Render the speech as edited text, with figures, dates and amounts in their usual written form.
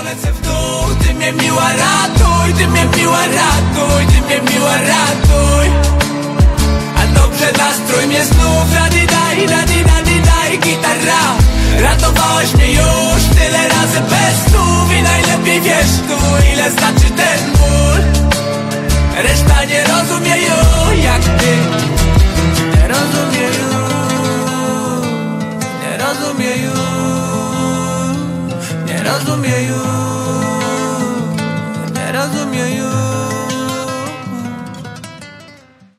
lecę w dół. Ty mnie miła ratuj, ty mnie miła ratuj, ty mnie miła ratuj. A dobrze nastrój mnie znów radidaj, radidaj, gitara. Ratowałeś mnie już tyle razy bez słów i najlepiej wiesz tu, ile znaczy ten ból. Reszta nie rozumieją jak ty. Nie rozumieją, nie rozumieją, nie rozumieją, nie rozumieją.